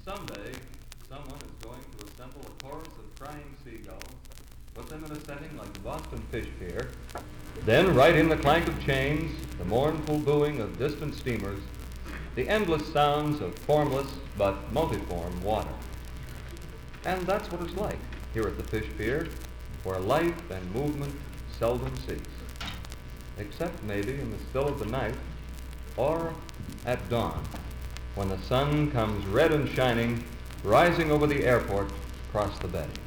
Someday, someone is going to assemble a chorus of crying seagulls, put them in a setting like the Boston Fish Pier, then right in the clank of chains, the mournful booing of distant steamers, the endless sounds of formless but multiform water. And that's what it's like here at the Fish Pier, where life and movement seldom cease, except maybe in the still of the night or at dawn, when the sun comes red and shining, rising over the airport across the bay.